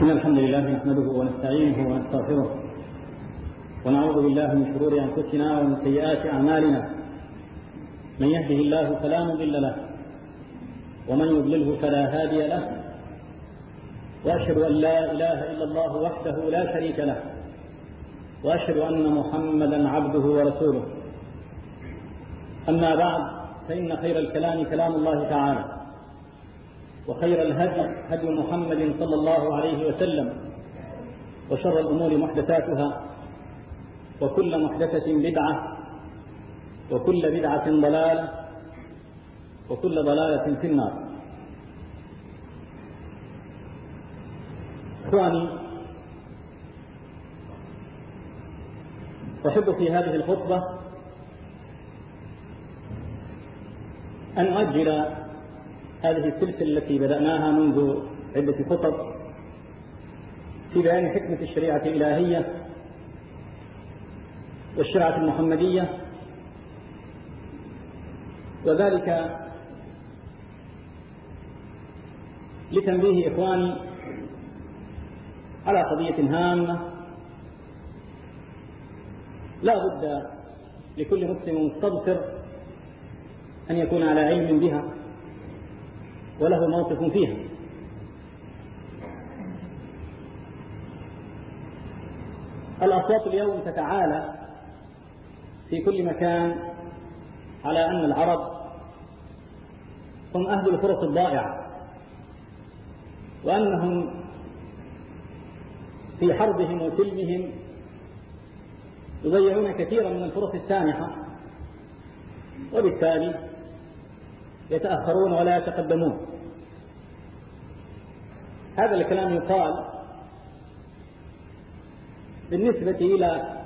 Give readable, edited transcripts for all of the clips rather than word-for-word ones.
إن الحمد لله نحمده ونستعينه ونستغفره ونعوذ بالله من شرور أنفسنا ومن سيئات أعمالنا. من يهده الله فلا مضل له ومن يضلله فلا هادي له، وأشهد أن لا إله إلا الله وحده لا شريك له، وأشهد أن محمدا عبده ورسوله. أما بعد، فإن خير الكلام كلام الله تعالى، وخير الهدي هدي محمد صلى الله عليه وسلم، وشر الأمور محدثاتها، وكل محدثة بدعة، وكل بدعة ضلالة، وكل ضلالة في النار. إخواني، أحب في هذه الخطبة أن أؤجل هذه السلسلة التي بدأناها منذ عدة خطب في بيان حكمة الشريعة الإلهية والشريعة المحمدية، وذلك لتنبيه إخواني على قضية هامة لا بد لكل مسلم مستبصر أن يكون على علم بها وله موقف فيها. الأصوات اليوم تتعالى في كل مكان على أن العرب هم أهل الفرص الضائعة، وأنهم في حربهم وسلمهم يضيعون كثيرا من الفرص السانحة، وبالتالي يتأخرون ولا يتقدمون. هذا الكلام يقال بالنسبة إلى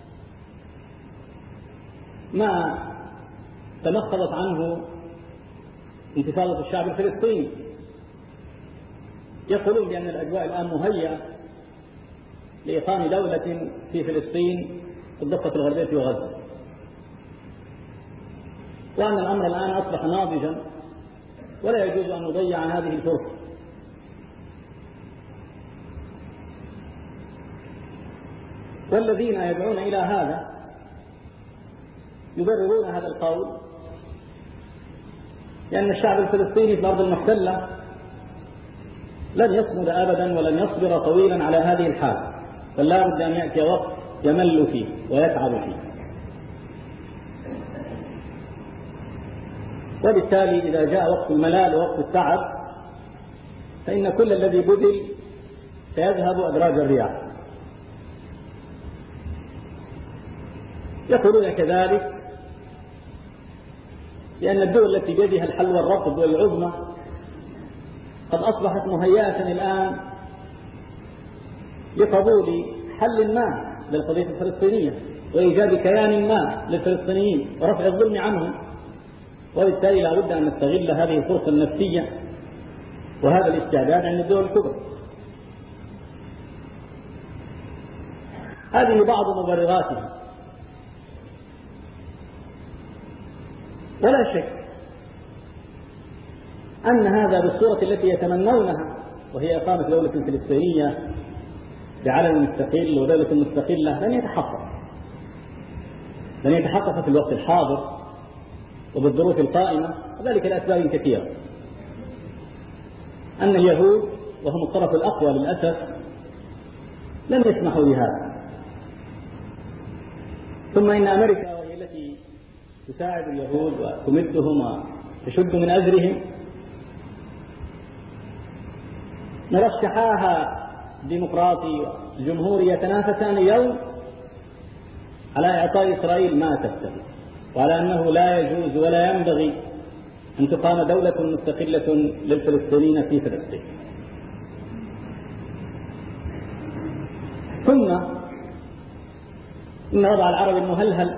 ما تمخضت عنه انتفاضة الشعب الفلسطيني. يقولون بأن الأجواء الآن مهيئة لإقامة دولة في فلسطين في الضفة الغربية وغزة، وأن الأمر الآن أصبح ناضجا ولا يجوز أن نضيع هذه الفرصة. والذين يدعون إلى هذا يبررون هذا القول لأن الشعب الفلسطيني في الأرض المحتلة لن يصمد أبدا ولن يصبر طويلا على هذه الحال، بل لا بد أن يأتي وقت يمل فيه ويتعب فيه. وبالتالي إذا جاء وقت الملال ووقت التعب فإن كل الذي بذل سيذهب أدراج الرياح. يقولون كذلك لأن الدول التي بيدها الحل والربط، الدول العظمى، قد أصبحت مهيئة الآن لقبول حل ما للقضية الفلسطينية وإيجاد كيان ما للفلسطينيين ورفع الظلم عنهم، وبالتالي لا بد أن نستغل هذه الفرصة النفسية وهذا الاستعداد عند الدول الكبرى. هذه بعض مبرراتها. ولا شك أن هذا بالصورة التي يتمنونها، وهي إقامة دولة فلسطينية بعلم مستقل ودولة مستقلة، لن يتحقق في الوقت الحاضر وبالظروف القائمة، وذلك لأسباب كثيرة. أن اليهود وهم الطرف الأقوى للأسف لن يسمحوا بهذا، ثم إن أمريكا وهي التي تساعد اليهود وتمدهم وتشد من أزرهم، مرشحاها الديمقراطي والجمهوري يتنافسان اليوم على إعطاء إسرائيل ما تبتغي، وعلى أنه لا يجوز ولا ينبغي أن تقام دولة مستقلة للفلسطينيين في فلسطين. ثم إن وضع العرب المهلهل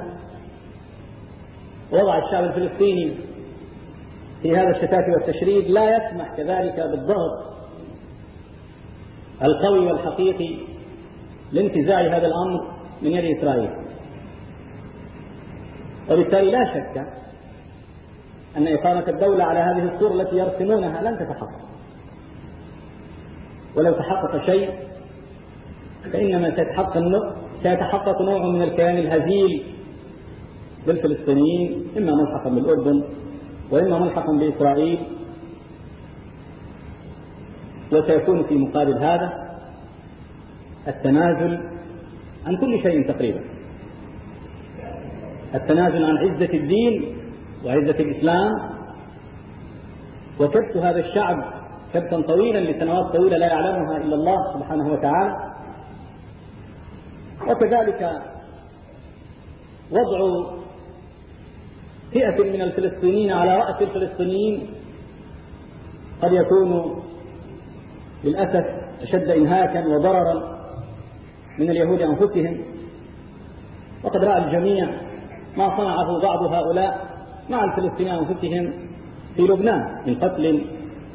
ووضع الشعب الفلسطيني في هذا الشتات والتشريد لا يسمح كذلك بالضغط القوي والحقيقي لانتزاع هذا الأمر من يد إسرائيل. وبالتالي لا شك أن إقامة الدولة على هذه الصورة التي يرسمونها لن تتحقق. ولو تحقق شيء فإنما سيتحقق نوع من الكيان الهزيل بالفلسطينيين، إما ملحقا بالأردن وإما ملحقا بإسرائيل، وسيكون في مقابل هذا التنازل عن كل شيء تقريبا، التنازل عن عزة الدين وعزة الإسلام، وكبت هذا الشعب كبتا طويلا لسنوات طويلة لا يعلمها إلا الله سبحانه وتعالى. وكذلك وضع فئة من الفلسطينيين على رأس الفلسطينيين قد يكون للأسف أشد إنهاكا وضررا من اليهود أنفسهم. وقد رأى الجميع ما صنعه بعض هؤلاء مع الفلسطينيين أنفسهم في لبنان من قتل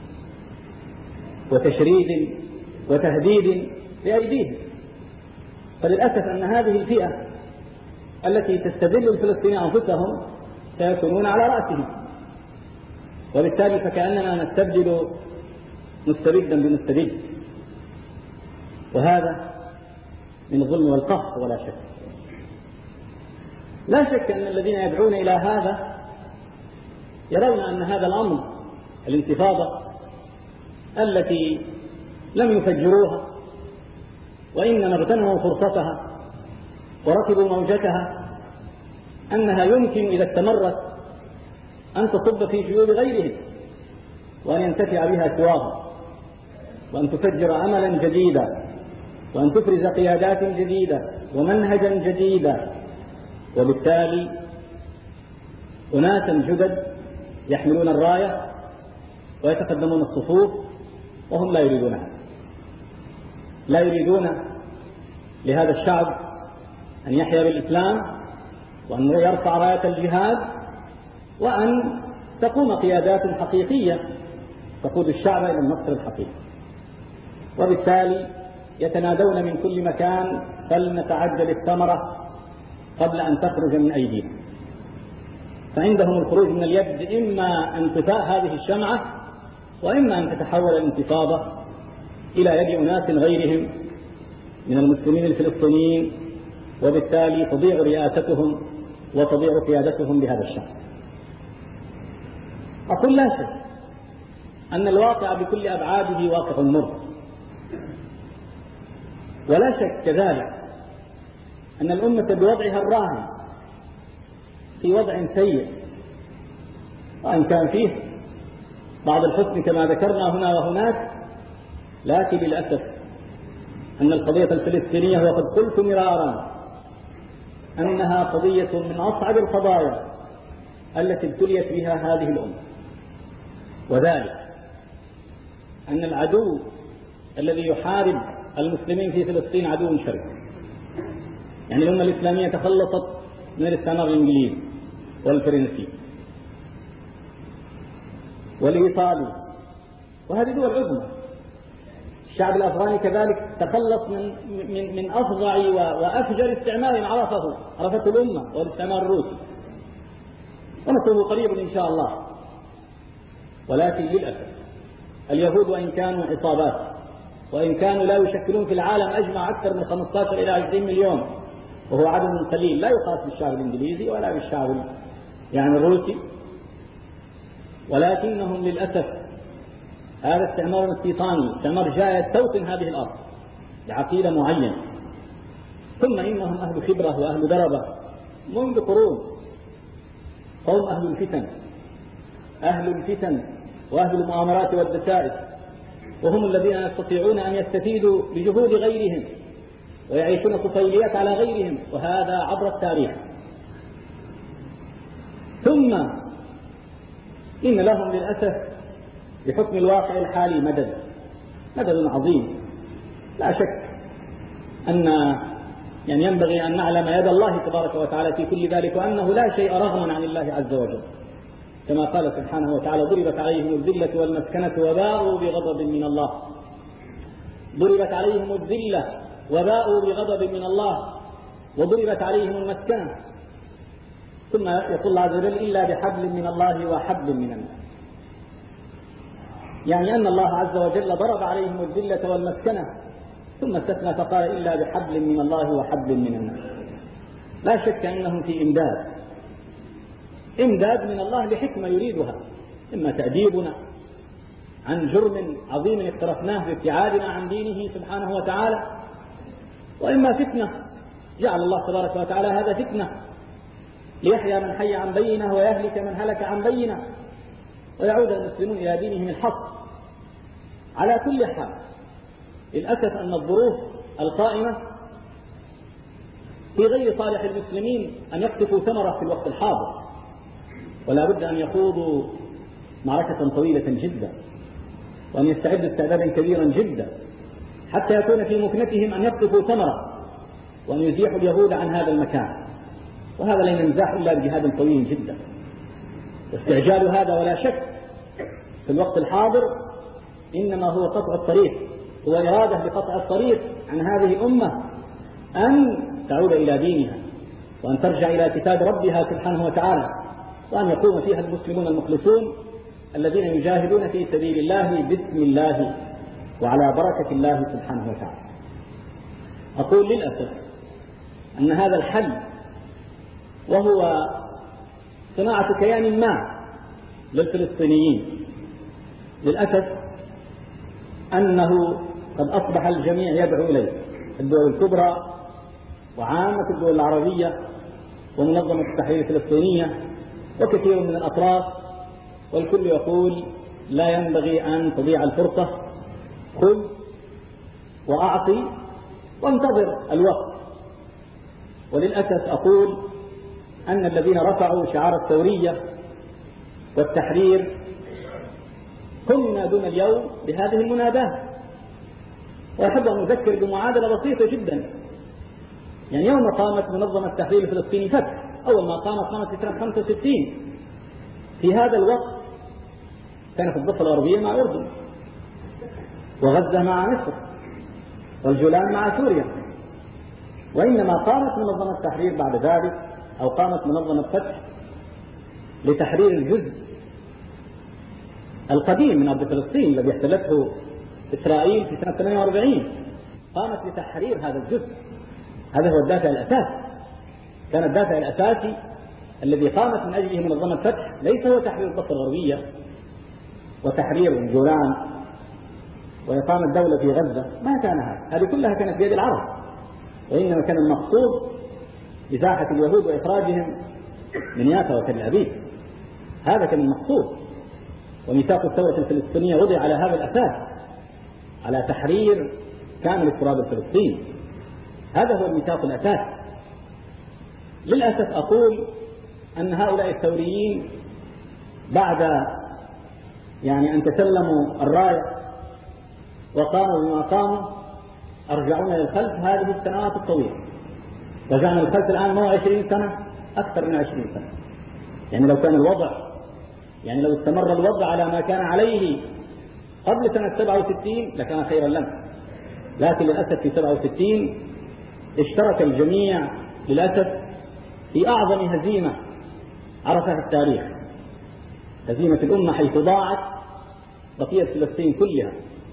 وتشريد وتهديد بأيديهم. فللأسف أن هذه الفئة التي تستذل الفلسطينيين أنفسهم سيكونون على رأسهم، وبالتالي فكأننا نستبدل مستبدا بمستبد، وهذا من الظلم والقهر ولا شك. لا شك أن الذين يدعون إلى هذا يرون أن هذا الأمر، الانتفاضة التي لم يفجروها وإنما اغتنموا فرصتها وركبوا موجتها، أنها يمكن إذا استمرت أن تصب في جيوب غيرهم وأن ينتفع بها سواهم، وأن تفجر أملا جديدا، وأن تفرز قيادات جديدة ومنهجا جديدا، وبالتالي أناسا جدد يحملون الراية ويتقدمون الصفوف وهم لا يريدونها، لا يريدون لهذا الشعب أن يحيا بالإسلام وأن يرفع راية الجهاد وأن تقوم قيادات حقيقية تقود الشعب إلى النصر الحقيقي. وبالتالي يتنادون من كل مكان فلنتعجل الثمرة قبل أن تخرج من أيدينا. فعندهم الخروج من اليد إما أن تفاء هذه الشمعة وإما أن تتحول الانتفاضة إلى يد أناس غيرهم من المسلمين الفلسطينيين، وبالتالي تضيع رئاستهم وتضيع قيادتهم بهذا الشأن. أقول لا شك أن الواقع بكل أبعاده واقع مر، ولا شك كذلك أن الأمة بوضعها الراهن في وضع سيء، وإن كان فيه بعض الحسن كما ذكرنا هنا وهناك، لكن للأسف أن القضية الفلسطينية وقد قلت مرارا أنها قضية من أصعب القضايا التي ابتليت بها هذه الأمة، وذلك أن العدو الذي يحارب المسلمين في فلسطين عدو شرس. يعني الأمة الإسلامية تخلصت من الاستعمار الإنجليزي والفرنسي والإيطالي، وهذه دول عظمى. الشعب الأفغاني كذلك تخلص من أفظع وأفجر استعمار عرفته الأمة، والاستعمار الروسي، ونصره قريب إن شاء الله. ولكن للأسف اليهود وإن كانوا عصابات، وإن كانوا لا يشكلون في العالم أجمع أكثر من 15 إلى 20 مليون، وهو عدد قليل لا يقاس بالشعب الإنجليزي ولا بالشعب الروسي، ولكنهم للأسف هذا استعمار استيطاني، استعمار جاء يستوطن هذه الأرض بعقيدة معينة. ثم إنهم أهل خبرة وأهل دربة منذ قرون، قوم أهل الفتن وأهل المؤامرات والدسائس، وهم الذين يستطيعون أن يستفيدوا بجهود غيرهم ويعيشون طفيليات على غيرهم، وهذا عبر التاريخ. ثم إن لهم للأسف بحكم الواقع الحالي مدد عظيم. لا شك أن ينبغي أن نعلم يد الله تبارك وتعالى في كل ذلك، وأنه لا شيء رغما عن الله عز وجل، كما قال سبحانه وتعالى: ضربت عليهم الذلة والمسكنة وباءوا بغضب من الله. ضربت عليهم الذلة وباءوا بغضب من الله، وضربت عليهم المسكنة. ثم يقول الله عز وجل: إلا بحبل من الله وحبل من الناس. يعني أن الله عز وجل ضرب عليهم الذلة والمسكنة ثم استثنى فقال إلا بحبل من الله وحبل من الناس. لا شك أنهم في إمداد من الله لحكمة يريدها، إما تأديبنا عن جرم عظيم اقترفناه بابتعادنا عن دينه سبحانه وتعالى، وإما فتنة جعل الله تبارك وتعالى هذا فتنة ليحيى من حي عن بينه ويهلك من هلك عن بينه ويعود المسلمون إلى دينهم الحق. على كل حال للأسف أن الظروف القائمة في غير صالح المسلمين أن يقطفوا ثمرة في الوقت الحاضر، ولا بد أن يخوضوا معركة طويلة جدا وأن يستعدوا استعدادا كبيرا جدا حتى يكون في مكنتهم أن يقطفوا ثمرة وأن يزيحوا اليهود عن هذا المكان، وهذا لن ينزاح إلا بجهاد طويل جدا. واستعجال هذا ولا شك في الوقت الحاضر إنما هو قطع الطريق، هو إرادة بقطع الطريق عن هذه الأمة أن تعود إلى دينها وأن ترجع إلى كتاب ربها سبحانه وتعالى، وأن يقوم فيها المسلمون المخلصون الذين يجاهدون في سبيل الله باسم الله وعلى بركة الله سبحانه وتعالى. أقول للأسف أن هذا الحل وهو صناعة كيان ما للفلسطينيين للأسف أنه قد أصبح الجميع يدعو إليه، الدول الكبرى وعامة الدول العربية ومنظمة التحرير الفلسطينية وكثير من الأطراف، والكل يقول لا ينبغي أن تضيع الفرصة، خذ وأعطي وانتظر الوقت. وللأسف أقول أن الذين رفعوا شعار الثورية والتحرير هم ينادون اليوم بهذه المناداة. وأحب أن أذكر بمعادلة بسيطة جدا. يعني يوم قامت منظمة التحرير الفلسطيني فتح، أول ما قامت في سنة 65، في هذا الوقت كانت الضفة الغربية مع الأردن وغزة مع مصر والجولان مع سوريا، وإنما قامت منظمة التحرير بعد ذلك أو قامت منظمة فتح لتحرير الجزء القديم من أرض فلسطين الذي احتلته إسرائيل في سنة 48، قامت لتحرير هذا الجزء. هذا هو الدافع الأساسي، كان الدافع الأساسي الذي قامت من أجله منظمة فتح ليس هو تحرير الضفة الغربية وتحرير الجولان وإقامة دولة في غزة، ما كان هذه كلها كانت بيد العرب، وإنما كان المقصود إزاحة اليهود وإخراجهم من يافا وتل أبيب، هذا كان المقصود. وميثاق الثورة الفلسطينية وضع على هذا الأساس، على تحرير كامل التراب الفلسطيني، هذا هو الميثاق الأساسي. للأسف أقول أن هؤلاء الثوريين بعد أن تسلموا الراية وقاموا بما قاموا أرجعون للخلف هذه السنوات الطويلة، رجعنا للخلف الآن ما هو 20 سنة، أكثر من 20 سنة. يعني لو كان الوضع لو استمر الوضع على ما كان عليه قبل سنة 67 لكان خيرا لنا، لكن للأسف في 67 اشترك الجميع للأسف في أعظم هزيمة عرفها التاريخ، هزيمة الأمة، حيث ضاعت بقية فلسطين كلها.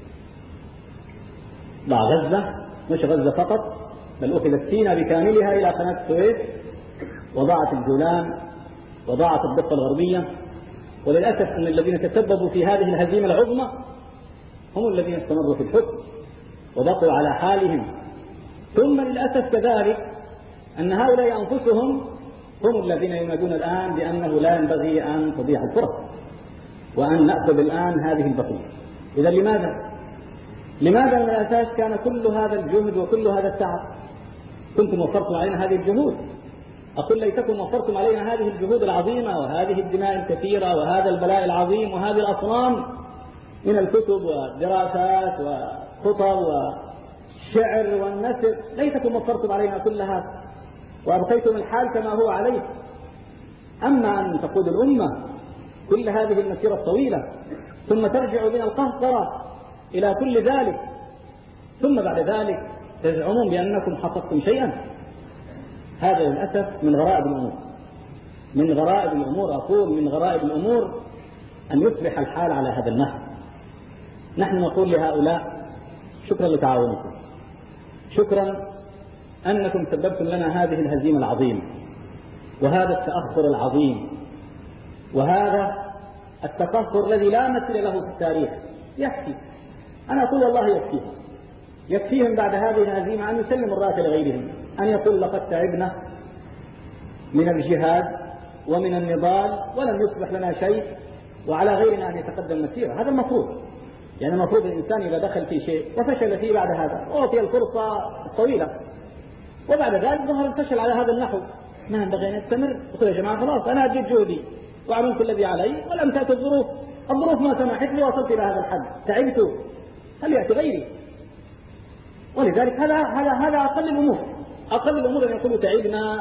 ضاع غزة، مش غزة فقط، بل أخذت سيناء بكاملها إلى قناة السويس، وضاعت الجولان، وضاعت الضفة الغربية. وللأسف أن الذين تسببوا في هذه الهزيمة العظمى هم الذين استمروا في الحكم وبقوا على حالهم. ثم للأسف كذلك أن هؤلاء أنفسهم هم الذين ينادون الآن بأنه لا ينبغي أن تضيع الفرص وأن نأخذ الآن هذه البقية. إذا لماذا من الأساس كان كل هذا الجهد وكل هذا التعب؟ كنتم وفرتم علينا هذه الجهود، أقول ليتكم وفرتم علينا هذه الجهود العظيمة وهذه الدماء الكثيرة وهذا البلاء العظيم وهذه الأصنام من الكتب والدراسات وخطب والشعر والنثر، ليتكم وفرتم علينا كل هذا وأبقيتم الحال كما هو عليه. أما أن تقود الأمة كل هذه المسيرة الطويلة ثم ترجع من القهقرة إلى كل ذلك، ثم بعد ذلك تزعمون بأنكم حققتم شيئا، هذا للأسف من غرائب الأمور. من غرائب الأمور، أقول من غرائب الأمور أن يصبح الحال على هذا النحو. نحن نقول لهؤلاء شكرا لتعاونكم، شكرا أنكم سببتم لنا هذه الهزيمة العظيمة وهذا التأخر العظيم وهذا التقهقر الذي لا مثيل له في التاريخ. يكفي، أنا أقول والله يكفيهم بعد هذه الهزيمة أن يسلموا الراية لغيرهم، أن يقول لقد تعبنا من الجهاد ومن النضال ولم يصبح لنا شيء وعلى غيرنا أن يتقدم مسيرة. هذا المفروض، يعني المفروض الإنسان إذا دخل في شيء وفشل فيه بعد هذا أعطي الفرصة طويلة وبعد ذلك ظهر الفشل على هذا النحو، ما ينبغي أن يستمر. يقول يا جماعة خلاص أنا أديت جهدي وعملت الذي علي ولم تأتي الظروف ما سمحت لي وصلت إلى هذا الحد، تعبت، هل يأتي غيري؟ ولذلك هذا أقل الأمور أن يقولوا تعبنا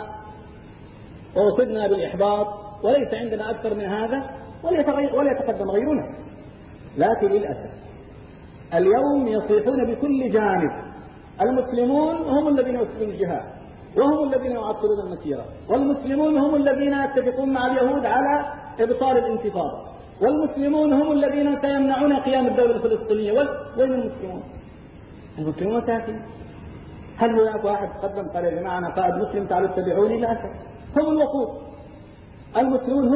وأصبنا بالإحباط وليس عندنا أكثر من هذا ولا يتقدم غيرنا. لكن للأسف اليوم يصيحون بكل جانب، المسلمون هم الذين يسلمون الجهاد وهم الذين يعطلون المسيرة، والمسلمون هم الذين يتفقون مع اليهود على إبطال الانتفاضة، والمسلمون هم الذين سيمنعون قيام الدولة الفلسطينية. وين المسلمون؟ المسلمون مساكين. هل هناك واحد تقدم قال يا جماعة أنا قائد مسلم تعالوا اتبعوني؟ للأسف هم الوقود، المسلمون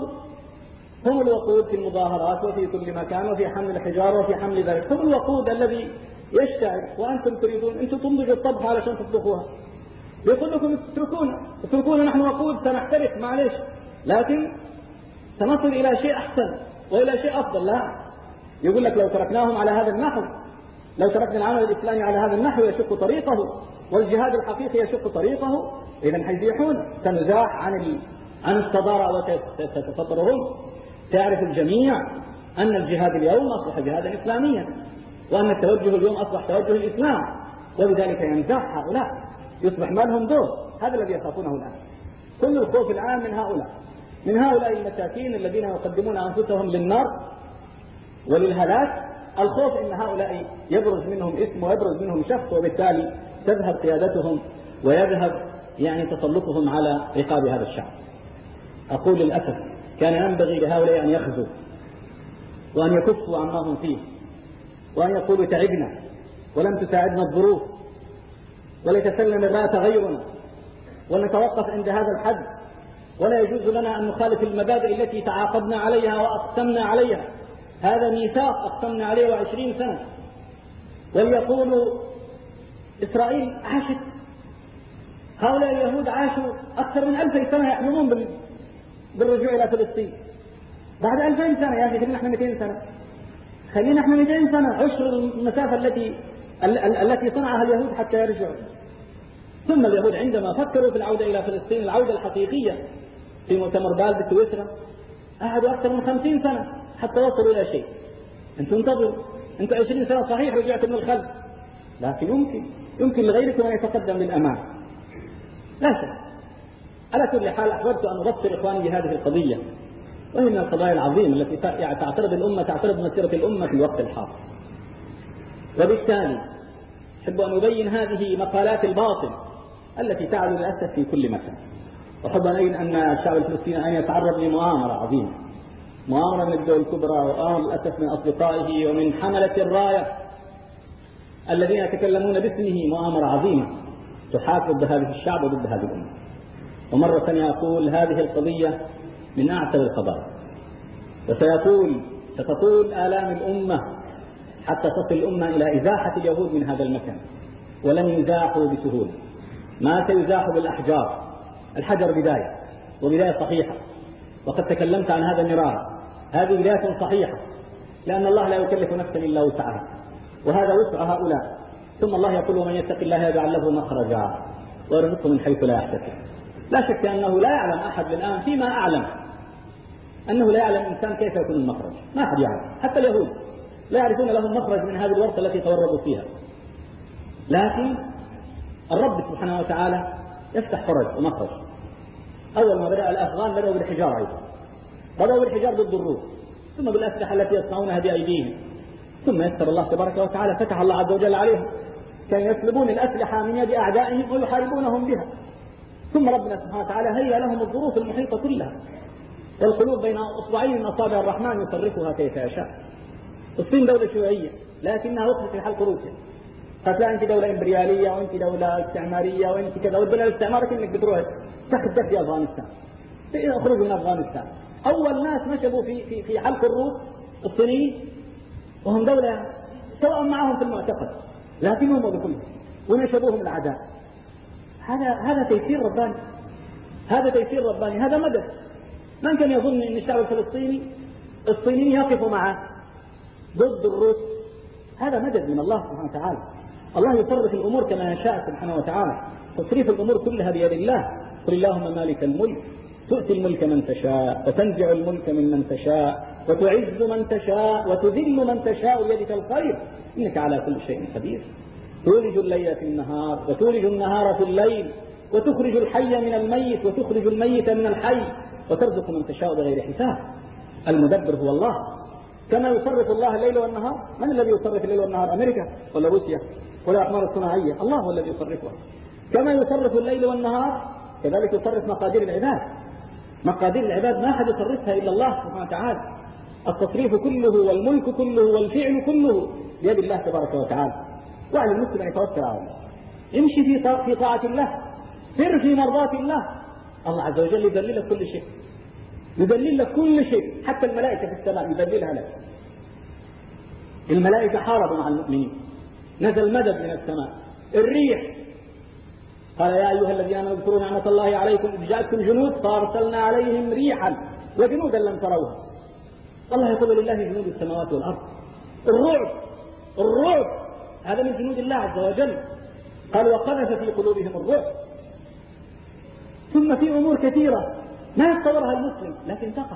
هم الوقود في المظاهرات وفي كل مكان وفي حمل الحجارة وفي حمل ذلك، هم الوقود الذي يشتعل وأنتم تريدون أنتم تنضجوا الطبخ علشان تطبخوها. يقول لكم اتركونا نحن وقود سنحترق معلش، لكن سنصل إلى شيء أحسن وإلى شيء أفضل. لا، يقول لك لو تركناهم على هذا النحو، لو تركنا العمل الإسلامي على هذا النحو يشق طريقه والجهاد الحقيقي يشق طريقه، إذا حيزيحون، سنزاح عن الصدارة وتتصدرهم. تعرف الجميع أن الجهاد اليوم أصبح جهادا إسلاميا وأن التوجه اليوم أصبح توجه الإسلام، وبذلك ينزاح هؤلاء، يصبح ما لهم دور. هذا الذي يخافونه الآن. كل الخوف الآن من هؤلاء المساكين الذين يقدمون أنفسهم للنار وللهلاك. الخوف إن هؤلاء يبرز منهم اسم ويبرز منهم شخص وبالتالي تذهب قيادتهم ويذهب تسلطهم على رقاب هذا الشعب. أقول للأسف كان ينبغي لهؤلاء أن يخزوا وأن يكفوا عما هم فيه وأن يقولوا تعبنا ولم تساعدنا الظروف وليتسلم الراية غيرنا ونتوقف عند هذا الحد، ولا يجوز لنا أن نخالف المبادئ التي تعاقدنا عليها وأقسمنا عليها. هذا ميثاق أقسمنا عليه 20 سنة. وليقولوا إسرائيل عاشت، هؤلاء اليهود عاشوا أكثر من 2000 سنة يحلمون بالرجوع إلى فلسطين. بعد 2000 سنة يا أخي خلينا احنا 200 سنة، خلينا احنا 200 سنة، عشر المسافة التي صنعها اليهود حتى يرجعوا. ثم اليهود عندما فكروا في العودة إلى فلسطين العودة الحقيقية في مؤتمر بال بسويسرا قعدوا أكثر من 50 سنة حتى وصلوا إلى شيء. أنتم انتظروا، أنتم 20 سنة صحيح رجعتم من الخلف، لكن يمكن لغيركم أن يتقدم للأمام. لا شك. على كل حال أحببت أن أبصر إخواني بهذه القضية، وهي من القضايا العظيمة التي تعترض مسيرة الأمة في الوقت الحاضر. وبالتالي أحب أن أبين هذه مقالات الباطل التي تعلو للأسف في كل مكان. وأحب أن أبين أن الشعب الفلسطيني أن يتعرض لمؤامرة عظيمة، مؤامرة من الدول الكبرى وآمر للأسف من أصدقائه ومن حملة الراية الذين يتكلمون باسمه، مؤامرة عظيمة تحاك ضد هذه الشعب وضد هذه الأمة. ومرة ثانية أقول هذه القضية من أعتب القضايا، ستطول آلام الأمة حتى تصل الأمة إلى إزاحة اليهود من هذا المكان، ولن يزاحوا بسهولة. ما سيزاحوا بالأحجار. الحجر بداية وبداية صحيحة، وقد تكلمت عن هذا مرارا. هذه بداية صحيحة لأن الله لا يكلف نفسا إلا وسعها، وهذا وسع هؤلاء. ثم الله يقول ومن يتق الله يجعل له مخرجا ويرزقه من حيث لا يحتسب. لا شك أنه لا يعلم أحد الآن فيما أعلم أنه لا يعلم إنسان كيف يكون المخرج، ما أحد يعلم، حتى اليهود لا يعرفون لهم مخرج من هذه الورطة التي تورطوا فيها. لكن الرب سبحانه وتعالى يفتح فرج ومخرج. أول ما بدأ الأفغان بدأوا بالحجار أيضا، بدأوا بالحجار ضد الروس، ثم بالأسلحة التي يصنعونها بأيديهم، ثم يسر الله تبارك وتعالى فتح الله عز وجل عليهم، كانوا يسلبون الأسلحة من يد أعدائهم ويحاربونهم بها. ثم ربنا سبحانه وتعالى هيأ لهم الظروف المحيطة كلها، والقلوب بين أصبعين من أصابع الرحمن يصرفها كيف يشاء. الصين دولة شيوعية لكنها وقفت في حلق روسيا. فتلاقي أنت دولة إمبريالية وأنت دولة استعمارية وأنت كذا، والدولة الاستعمارية إنك بتروح تخدم في أفغانستان، اخرجوا من أفغانستان. أول ناس نشبوا في حلق الروس الصينيين، وهم دولة سواء معهم في المعتقد لكنهم بكلهم ونشبوهم العداء. هذا تيسير رباني، هذا تيسير رباني، هذا مدد. من كان يظن أن الشعب الفلسطيني الصينيين يقفوا معه ضد الروس؟ هذا مدد من الله سبحانه وتعالى. الله يصرف الأمور كما يشاء سبحانه وتعالى، تصريف الأمور كلها بيد الله. قل اللهم مالك الملك تؤتي الملك من تشاء وتنزع الملك ممن تشاء وتعز من تشاء وتذل من تشاء بيدك الخير إنك على كل شيء قدير. تولج الليل في النهار وتولج النهار في الليل وتخرج الحي من الميت وتخرج الميت من الحي وترزق من تشاء بغير حساب. المدبر هو الله. كما يصرف الله الليل والنهار. من الذي يصرف الليل والنهار؟ أمريكا ولا روسيا ولا الأقمار الصناعية؟ الله هو الذي يصرفها. كما يصرف الليل والنهار كذلك يصرف مقادير العباد. مقادير العباد ما أحد يصرفها إلا الله سبحانه وتعالى. التصريف كله والملك كله والفعل كله بيد الله تبارك وتعالى. وعلى المسلم أن يتوكل على الله، امشي في طاعة الله، سر في مرضاة الله. الله عز وجل يذلل لك كل شيء، يذلل لك كل شيء، حتى الملائكة في السماء يذللها لك. الملائكة حاربوا مع المؤمنين، نزل مدد من السماء. الريح قال يا أيها الذين آمنوا اذكروا نعمة الله عليكم إذ جاءتكم جنود فأرسلنا عليهم ريحا وجنودا لم تروها. الله يقول لله جنود السماوات والأرض. الرعب هذا من جنود الله عز وجل. قال وقذف في قلوبهم الرعب. ثم في أمور كثيرة ما يتصورها المسلم لكن تقع.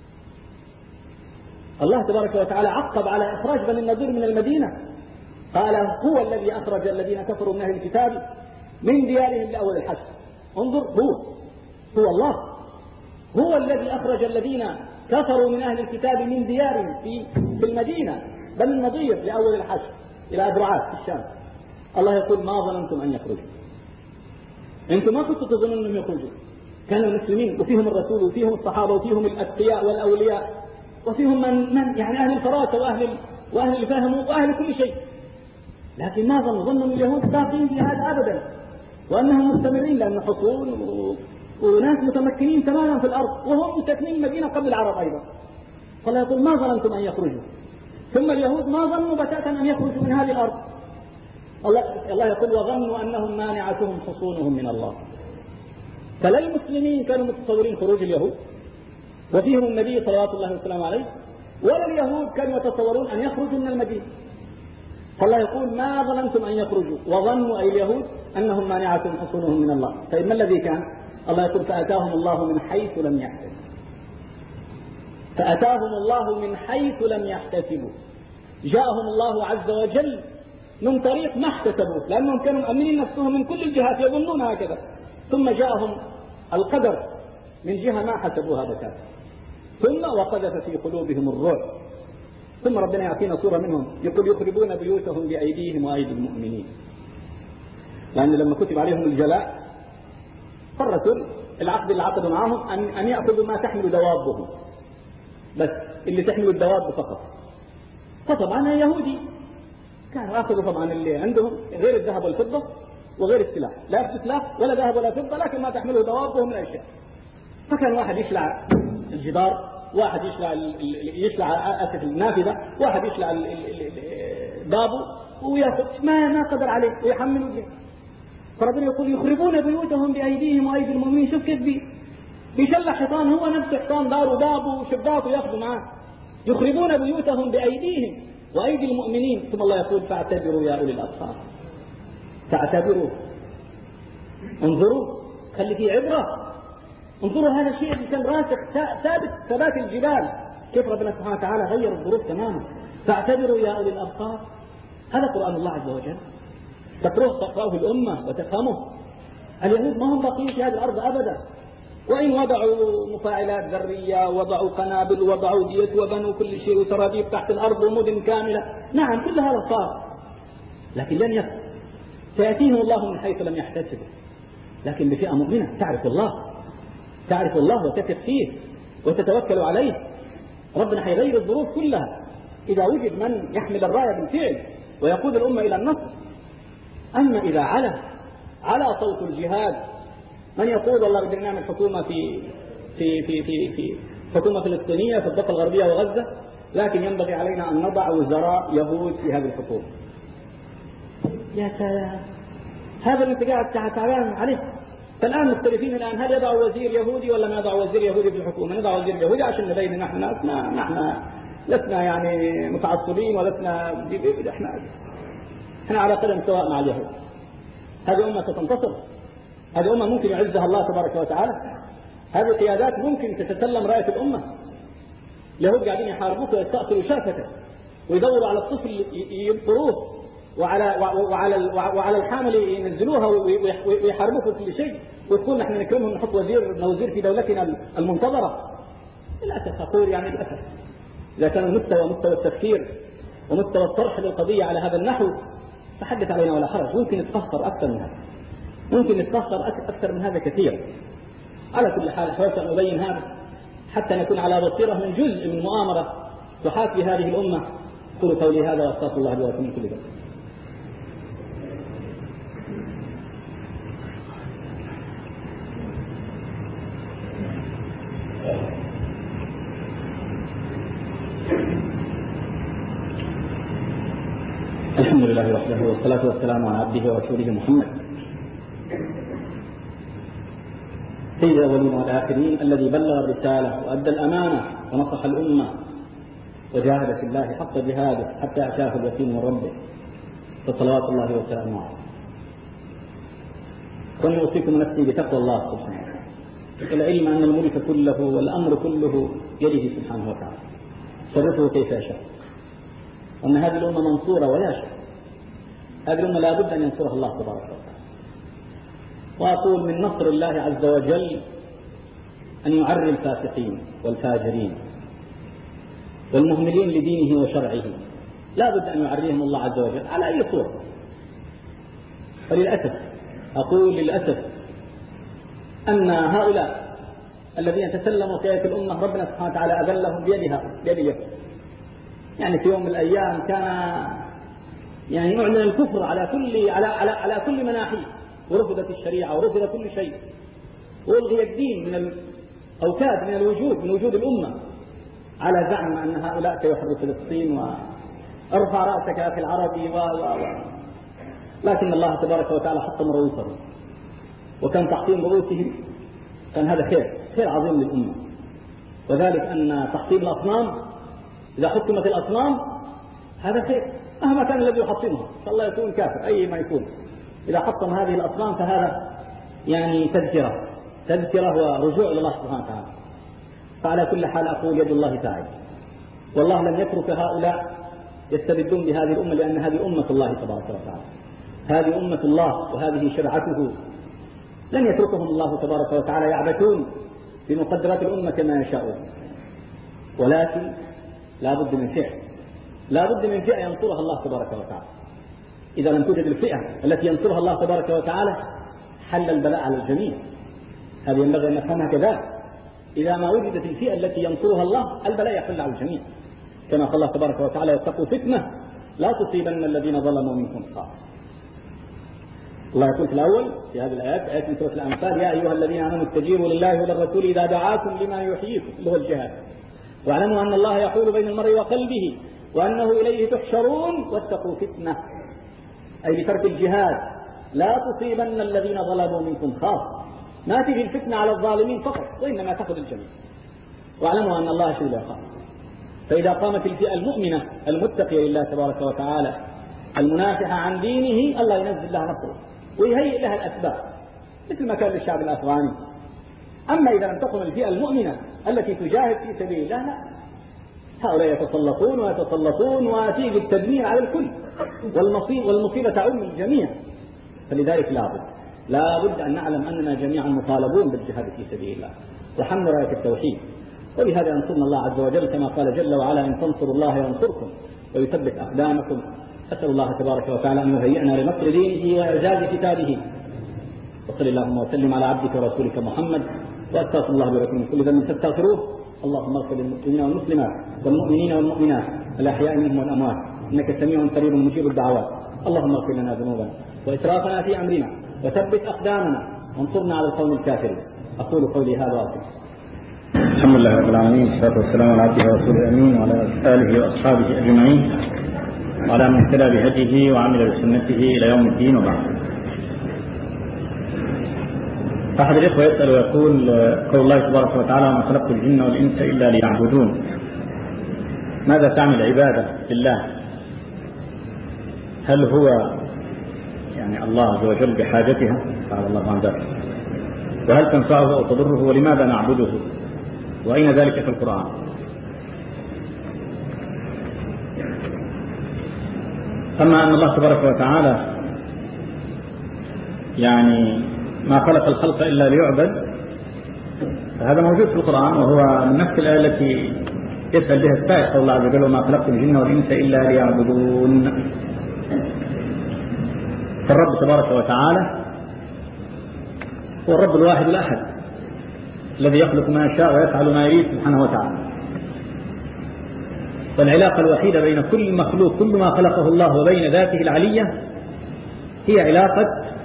الله تبارك وتعالى عقب على إخراج بني النضير من المدينة، قال هو الذي أخرج الذين كفروا من أهل الكتاب من ديارهم لأول الحشر. انظر، هو الله، هو الذي أخرج الذين كفروا من أهل الكتاب من ديارهم في المدينة بني النضير لأول الحشر إلى أذرعات في الشام. الله يقول ما ظننتم أن يخرجوا. أنتم ما كنتم تظنون أنهم يخرجوا. كان المسلمين وفيهم الرسول وفيهم الصحابة وفيهم الأتقياء والأولياء وفيهم من يعني أهل الفراسة وأهل الفهم وأهل كل شيء، لكن ما ظنوا اليهود باقين في هذا أبدا وأنهم مستمرين، لأن حصول وناس متمكنين تماما في الأرض وهم ساكنين المدينة قبل العرب أيضا. فالله يقول ما ظننتم أن يخرجوا. ثم اليهود ما ظنوا بتاتا أن يخرجوا من هذه الأرض. الله يقول وظنوا أنهم مانعتهم حصونهم من الله. فلا المسلمين كانوا متصورين خروج اليهود وفيهم النبي صلوات الله وسلامه عليه، ولا اليهود كانوا يتصورون أن يخرجوا من المدينة. فالله يقول ما ظننتم أن يخرجوا، وظنوا أي اليهود أنهم مانعتهم حصونهم من الله. طيب ما الذي كان؟ الله يقول فأتاهم الله من حيث لم يحتسبوا. فأتاهم الله من حيث لم يحتسبوا. جاءهم الله عز وجل من طريق ما احتسبوه، لأنهم كانوا مأمنين نفسهم من كل الجهات يظنون هكذا، ثم جاءهم القدر من جهة ما حسبوها بتاتا، ثم وقذف في قلوبهم الرعب. ثم ربنا يعطينا صورة منهم، يقول يخربون بيوتهم بأيديهم وأيدي المؤمنين. لأن لما كتب عليهم الجلاء فالرسول العقد اللي عقدوا معهم أن يأخذوا ما تحمل دوابهم، بس اللي تحمل الدواب فقط. فطبعا يهودي كانوا أخذوا طبعا اللي عندهم غير الذهب والفضة وغير السلاح، لا يأخذ سلاح ولا ذهب ولا فضة، لكن ما تحمله دوابهم من الأشياء. فكان واحد يشلع الجدار، واحد يشلع النافذة، واحد يشلع بابه ويأخذ ما قدر عليه ويحمله به. فربنا يقول يخربون بيوتهم بأيديهم وأيدي المؤمنين. شوف كيف بيشلع حيطان، هو نفسه حيطان داره وبابه وشباكه ياخذوا معاه. يخربون بيوتهم بأيديهم وأيدي المؤمنين. ثم الله يقول فاعتبروا يا أولي الأبصار. فاعتبروا، انظروا، خلي فيه عبرة. انظروا هذا الشيء اللي كان راسخ ثابت ثبات الجبال، كيف ربنا سبحانه وتعالى غير الظروف تماما. فاعتبروا يا أولي الأبصار. هذا قرآن الله عز وجل، تقرأه الأمة وتفهمه. اليهود ما هم باقين في هذه الأرض أبدا، وإن وضعوا مفاعلات ذرية وضعوا قنابل وضعوا ديت وبنوا كل شيء وسراديب تحت الأرض ومدن كاملة، نعم كل هذا صار، لكن لن يكفي. سيأتيهم الله من حيث لم يحتسبوا، لكن بفئة مؤمنة تعرف الله وتثق فيه وتتوكل عليه. ربنا حيغير الظروف كلها. إذا وجد من يحمل الراية بالفعل ويقود الأمة إلى النصر. أما إذا على صوت الجهاد من يقول والله بدنا نعمل حكومة في حكومة فلسطينية في الضفة الغربية وغزة، لكن ينبغي علينا أن نضع وزراء يهود في هذه الحكومة. يا سلام، هذا اللي انت قاعد تعبان عليه. فالآن مختلفين الآن هل يضع وزير يهودي ولا ما يضع وزير يهودي في الحكومة؟ نضع وزير يهودي عشان نبين نحن لسنا يعني متعصبين ولسنا احنا على قدم سواء مع اليهود. هذه أمة ستنتصر، هذه أمة ممكن يعزها الله تبارك وتعالى، هذه قيادات ممكن تتسلم راية الأمة. اليهود قاعدين يحاربوك ويستأصلوا شافتك ويدوروا على الطفل ينطروه وعلى الحامل ينزلوها ويحاربوك في كل شيء، وتقول نحن نكرمهم نحط وزير في دولتنا المنتظرة. للأسف أقول يعني للأسف إذا كان مستوى التفكير ومستوى الطرح للقضية على هذا النحو فحدث علينا ولا حرج. ممكن نتفخر أكثر من هذا، ممكن نتفخر أكثر من هذا كثير. على كل حال حاولت أن أبين هذا حتى نكون على بصيرة من جزء من مؤامرة تحاكي هذه الأمة. قولوا قولي هذا وأستغفر الله لي ولكم من كل ذنب. الحمد لله وحده والصلاة والسلام على عبده ورسوله محمد سيد الأولين والآخرين الذي بلغ الرسالة وأدى الأمانة ونصح الأمة وجاهد في الله حق جهاده حتى أتاه اليقين من ربه، فصلوات الله وسلامه عليه. وأن أوصيكم نفسي بتقوى الله سبحانه وتعالى، العلم أن الملك كله والأمر كله يده سبحانه وتعالى، صرفه كيف يشاء، وأن هذه الأمة منصورة ولا شك. هذه الأمة لا بد أن ينصرها الله تبارك وتعالى. وأقول من نصر الله عز وجل أن يعري الفاسقين والفاجرين والمهملين لدينه وشرعه، لا بد أن يعريهم الله عز وجل على أي صورة. فللأسف أقول للأسف أن هؤلاء الذين تسلموا قيادة الأمة ربنا سبحانه وتعالى أذلهم بيده. يعني في يوم من الأيام كان يعني يعلن الكفر على كل مناحيه، ورفضت الشريعة ورفض كل شيء، والغي الدين من الأوتاد من وجود الأمة، على زعم أن هؤلاء سيحرروا فلسطين وارفع رأسك يا أخي العربي لكن الله تبارك وتعالى حطم رؤوسهم، وكان تحطيم رؤوسهم كان هذا خير عظيم للأمة. وذلك أن تحطيم الأصنام إذا حطمت الأصنام هذا خير، مهما كان الذي يحطمها إن شاء الله يكون كافر أي ما يكون، إذا حطم هذه الأصنام فهذا يعني تذكرة ورجوع إلى الله سبحانه وتعالى. فعلى كل حال أقول يد الله تعالى، والله لم يترك هؤلاء يستبدون بهذه الأمة، لأن هذه أمة الله تبارك وتعالى، هذه أمة الله وهذه شرعته، لن يتركهم الله تبارك وتعالى يعبثون بمقدرات الأمة كما يشاءون. ولكن لا بد من فئة ينصرها الله تبارك وتعالى. إذا لم توجد الفئة التي ينصرها الله تبارك وتعالى حل البلاء على الجميع. هذه ينبغي أن نفهمها كذلك. إذا ما وجدت الفئة التي ينصرها الله البلاء يحل على الجميع، كما قال الله تبارك وتعالى واتقوا فتنة لا تصيبن الذين ظلموا منكم خاصة. الله يقول في الأول في هذه الآيات آيات من سورة الأنفال: يا أيها الذين آمنوا استجيبوا لله وللرسول إذا دعاكم لما يحييكم، اللي هو الجهاد، واعلموا أن الله يحول بين المرء وقلبه وأنه إليه تحشرون واتقوا فتنة، أي بترك الجهاد لا تصيبن الذين ظلموا منكم خاصة. ما تجي الفتنة على الظالمين فقط، وإنما تأخذ الجميع. واعلموا أن الله شديد العقاب. فإذا قامت الفئة المؤمنة المتقية لله تبارك وتعالى المنافحة عن دينه، الله ينزل لها نصره ويهيئ لها الأسباب، مثل ما كان للشعب الأفغاني. أما إذا لم تقم الفئة المؤمنة التي تجاهد في سبيل الله، لا، هؤلاء يتسلطون وتيجي التدمير على الكل، والمصيبة تعم الجميع. فلذلك لا بد أن نعلم أننا جميعا مطالبون بالجهاد في سبيل الله وحمل راية التوحيد. وبهذا ينصرنا الله عز وجل كما قال جل وعلا: إن تنصروا الله ينصركم ويثبت أقدامكم. أسأل الله تبارك وتعالى أن يهيئنا لنصر دينه وإعجاز كتابه. وصل اللهم وسلم على عبدك ورسولك محمد، وأستغفر الله لكم من كل ذنب فاستغفروه اللهم اغفر للمسلمين والمسلمات والمؤمنين والمؤمنات الأحياء منهم والأموات إنك سميع قريب مجيب الدعوات. اللهم اغفر لنا ذنوبنا وإسرافنا في أمرنا وثبت أقدامنا وانصرنا على القوم الكافرين. أقول قولي هذا وأقول الحمد لله رب العالمين، والصلاة والسلام على عبده ورسوله الأمين وعلى آله وأصحابه أجمعين وعلى من اهتدى بهديه وعمل بسنته إلى يوم الدين. وبعد. أحد الإخوة يسأل ويقول: قول الله تبارك وتعالى: وما خلقت الجن والإنس إلا ليعبدون، ماذا تعني العبادة لله؟ هل هو يعني الله عز وجل بحاجتها؟ تعالى الله عن ذلك. وهل تنفعه أو تضره؟ ولماذا نعبده؟ وأين ذلك في القرآن؟ أما أن الله تبارك وتعالى يعني ما خلق الخلق إلا ليعبد، فهذا موجود في القرآن، وهو من نفس الآية التي يسأل بها السائل، قول الله عز وجل: وما خلقت الجن والإنس إلا ليعبدون. فالرب تبارك وتعالى هو الرب الواحد الأحد الذي يخلق ما يشاء ويفعل ما يريد سبحانه وتعالى. والعلاقة الوحيدة بين كل مخلوق، كل ما خلقه الله، وبين ذاته العلية هي علاقة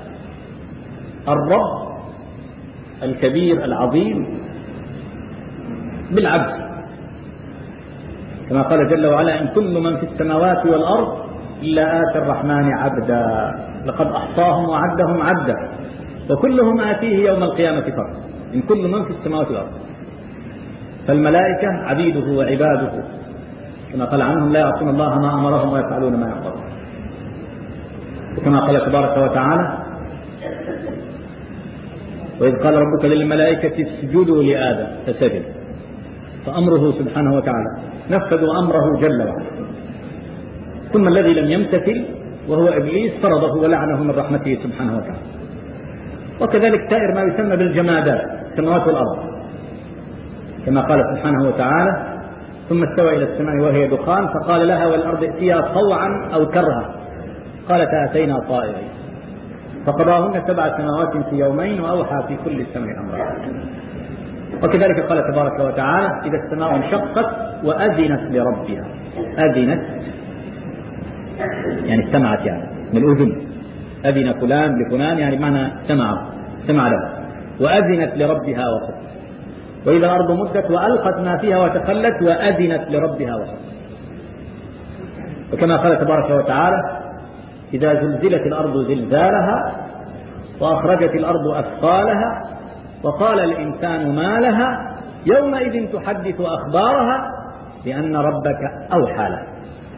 الرب الكبير العظيم بالعبد، كما قال جل وعلا: إن كل من في السماوات والأرض إلا آتي الرحمن عبدا لقد أحصاهم وعدهم عدا وكلهم آتيه يوم القيامة فردا. إن كل من في السماوات والأرض، فالملائكة عبيده وعباده، كما قال عنهم: لا يعصون الله ما أمرهم ويفعلون ما يأمرون. وكما قال تبارك وتعالى: وإذ قال ربك للملائكة اسجدوا لآدم فسجدوا. فأمره سبحانه وتعالى نفذوا أمره جل وعلا. ثم الذي لم يمتثل وهو إبليس فرضه ولعنه من رحمته سبحانه وتعالى. وكذلك سائر ما يسمى بالجمادات، السماوات والأرض، كما قال سبحانه وتعالى: ثم استوى إلى السماء وهي دخان فقال لها والأرض ائتيا طوعا أو كرها قالتا أتينا طائعين فقضاهن 7 سماوات في يومين وأوحى في كل سماء أمرها. وكذلك قال تبارك وتعالى: إذا السماء انشقت وأذنت لربها. أذنت يعني استمعت، يعني من الأذن، أذن فلان لفلان يعني بمعنى سمع له. وأذنت لربها وصدت. وإذا الأرض مدت وألقت ما فيها وتخلت وأذنت لربها وصدت. وكما قال تبارك وتعالى: إذا زلزلت الأرض زلزالها وأخرجت الأرض أثقالها وقال الإنسان ما لها يومئذ تحدث أخبارها بأن ربك أوحى لها.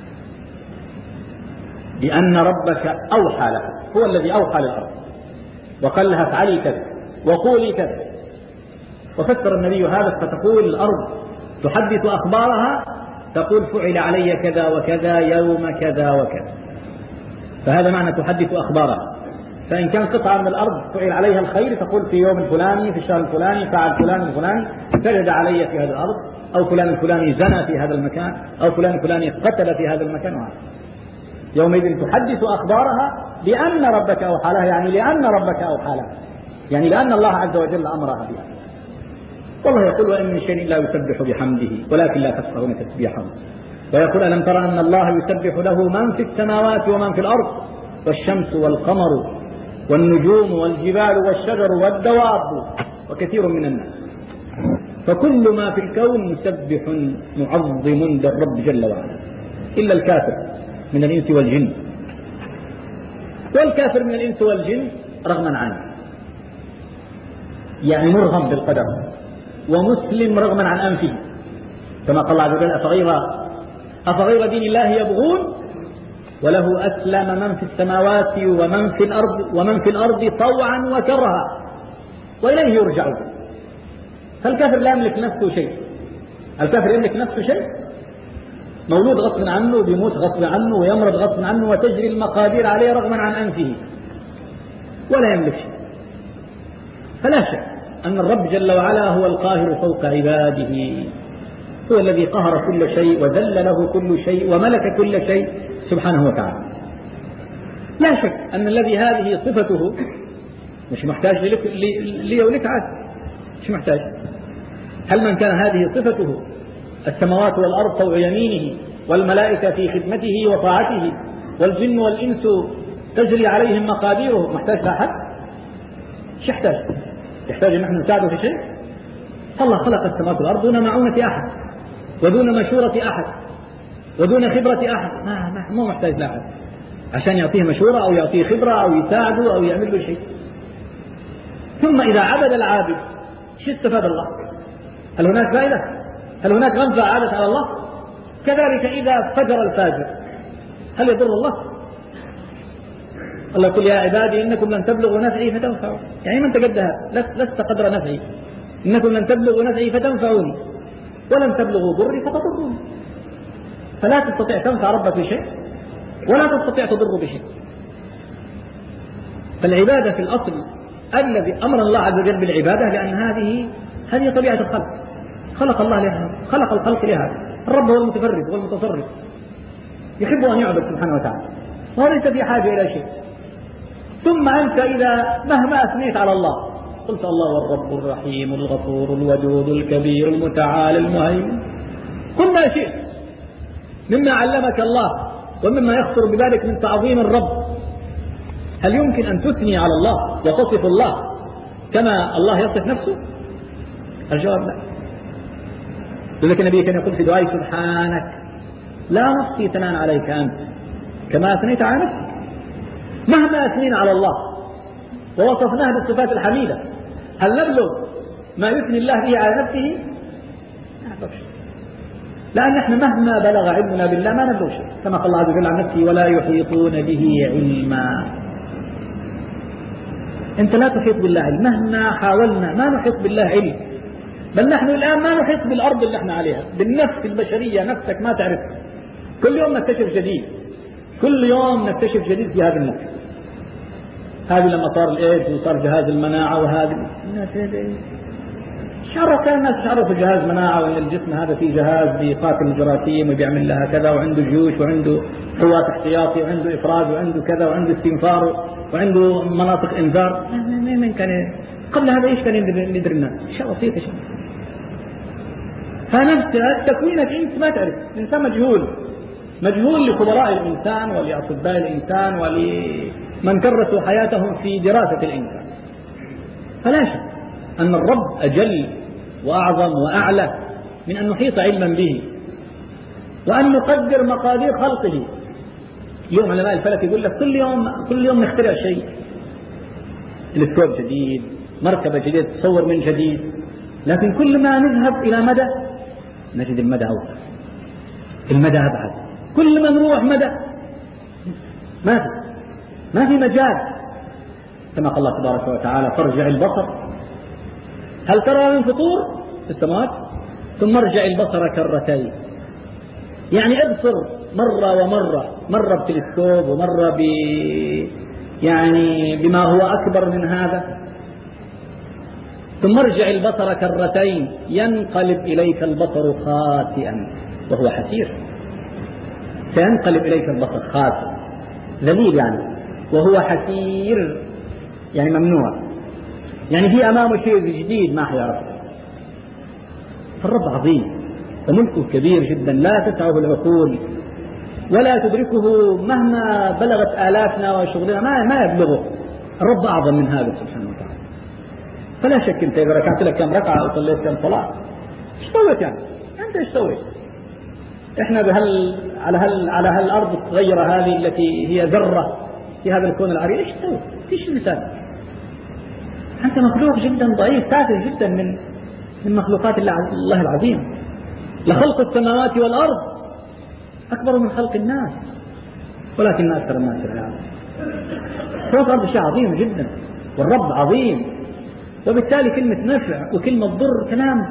بأن ربك أوحى لها، هو الذي أوحى للأرض وقال لها افعلي كذا وقولي كذا. وفسر النبي هذا فتقول الأرض تحدث أخبارها، تقول فعل علي كذا وكذا يوم كذا وكذا. فهذا معنى تحدث أخبارها. فإن كان قطعة من الأرض فعل عليها الخير تقول في يوم الفلاني في الشهر الفلاني فعل فلان الفلاني سجد علي في هذه الأرض، أو فلان الفلاني زنى في هذا المكان، أو فلان الفلاني قتل في هذا المكان. يومئذ تحدث أخبارها بأن ربك أوحى لها، يعني لأن ربك أوحى لها، يعني لأن الله عز وجل أمرها بها. والله يقول: وإن من شيء لا يسبح بحمده ولكن لا تفقهون تسبيحهم. ويقول: ألم ترى أن الله يسبح له من في السماوات ومن في الأرض والشمس والقمر والنجوم والجبال والشجر والدواب وكثير من الناس. فكل ما في الكون مسبح معظم للرب جل وعلا إلا الكافر من الإنس والجن. والكافر من الإنس والجن رغما عنه، يعني مرغم بالقدر، ومسلم رغما عن أنفه، كما قال الله عز وجل: أفغير دين الله يبغون وله أسلم من في السماوات ومن في الأرض طوعا وكرها وإليه يرجعون. فالكافر لا يملك نفسه شيء. الكافر يملك نفسه شيء؟ مولود غصب عنه، بيموت غصب عنه، ويمرض غصب عنه، وتجري المقادير عليه رغما عن أنفه، ولا يملك شيء. فلا شك أن الرب جل وعلا هو القاهر فوق عباده، هو الذي قهر كل شيء وذل له كل شيء وملك كل شيء سبحانه وتعالى. لا شك أن الذي هذه صفته مش محتاج لي ولك عاد، مش محتاج. هل من كان هذه صفته السماوات والأرض طوع يمينه والملائكة في خدمته وطاعته والجن والإنس تجري عليهم مقاديره محتاج لأحد؟ ايش يحتاج؟ يحتاج ان نحن نساعده في شيء؟ الله خلق السماوات والأرض دون معونة أحد ودون مشورة أحد ودون خبرة أحد، ما محتاج لأحد عشان يعطيه مشورة أو يعطيه خبرة أو يساعده أو يعمل له شيء. ثم إذا عبد العابد شو استفاد الله؟ هل هناك فائدة؟ هل هناك منفعة عادت على الله؟ كذلك إذا فجر الفاجر هل يضر الله؟ الله يقول يا عبادي إنكم لن تبلغوا نفعي فتنفعوا، يعني من تقدها لست قدر نفعي، إنكم لن تبلغوا نفعي فتنفعوني ولن تبلغوا ضري فتضروني. فلا تستطيع تنفع ربك بشيء ولا تستطيع تضر بشيء. فالعبادة في الأصل الذي أمر الله عز وجل بالعبادة لأن هذه طبيعة الخلق، خلق الله لهذا، خلق الخلق لهذا. الرب هو المتفرد والمتصرف يحب أن يعبد سبحانه وتعالى وليس في حاجة إلى شيء. ثم أنت إذا مهما أثنيت على الله قلت الله والرب الرحيم الغفور الودود الكبير المتعال المهيمن كل ما شئت مما علمك الله ومما يخطر بذلك من تعظيم الرب، هل يمكن أن تثني على الله وتصف الله كما الله يصف نفسه؟ الجواب لا. لذلك النبي كان يقول في دعائه سبحانك لا نحصي ثناء عليك أنت كما أثنيت على نفسك. مهما أثنينا على الله ووصفناه بالصفات الحميدة هل نبلغ ما يثني الله به على نفسه؟ لأن احنا مهما بلغ علمنا بالله ما نبلغ شيء، كما قال الله عز وجل عن نفسه ولا يحيطون به علما. انت لا تحيط بالله علم، مهما حاولنا ما نحيط بالله علم، بل نحن الآن ما نحيط بالأرض اللي احنا عليها، بالنفس البشرية نفسك ما تعرفها. كل يوم نكتشف جديد، كل يوم نكتشف جديد في هذا النفس. هذه لما صار الإيدز وصار جهاز المناعة وهذه كان الناس يعرفوا جهاز مناعة وأن الجسم هذا فيه جهاز بيقاتل الجراثيم وبيعمل لها كذا وعنده جيوش وعنده حواس احتياطي وعنده إفراز وعنده كذا وعنده استنفار وعنده مناطق إنذار. من كان قبل هذا إيش كان يدري الناس؟ شيء بسيط شيء. فنفس تكوينك أنت ما تعرف، الإنسان مجهول لخبراء الإنسان ولأطباء الإنسان ولمن كرسوا حياتهم في دراسة الإنسان. فلا شك أن الرب أجل وأعظم وأعلى من أن نحيط علما به وأن نقدر مقادير خلقه. اليوم علماء الفلك يقول لك كل يوم نخترع شيء، تلسكوب جديد، مركبة جديدة تصور من جديد، لكن كل ما نذهب إلى مدى نجد المدى أوسع، المدى أبعد. كل ما نروح مدى ما في مجال، كما قال الله تبارك وتعالى فارجع البصر هل ترى من فطور في السماوات ثم ارجع البصر كرتين. يعني ابصر مرة ومرة، مرة بتلسكوب ومرة بما هو أكبر من هذا، ثم ارجع البصر كرتين ينقلب إليك البصر خاسئا وهو حسير. سينقلب إليك البصر خاسئا ذليل يعني، وهو حسير يعني ممنوع، يعني في أمامه شيء جديد ما حيعرفه. فالرب عظيم وملكه كبير جدا لا تسعه العقول ولا تدركه مهما بلغت آلافنا وشغلنا ما يبلغه. الرب أعظم من هذا سبحانه وتعالى. فلا شك أنت إذا ركعت لك كم ركعة أو صليت كم صلاة ايش سويت يعني؟ أنت ايش سويت؟ إحنا على هالأرض الصغيرة هذه التي هي ذرة في هذا الكون العريض ايش سويت؟ ايش مثال؟ أنت مخلوق جدا ضعيف تافه جدا من مخلوقات الله العظيم. لخلق السماوات والأرض أكبر من خلق الناس ولكن أكثر الناس لا يعلمون. خلق الأرض شيء عظيم جدا والرب عظيم، وبالتالي كلمة نفع وكلمة ضر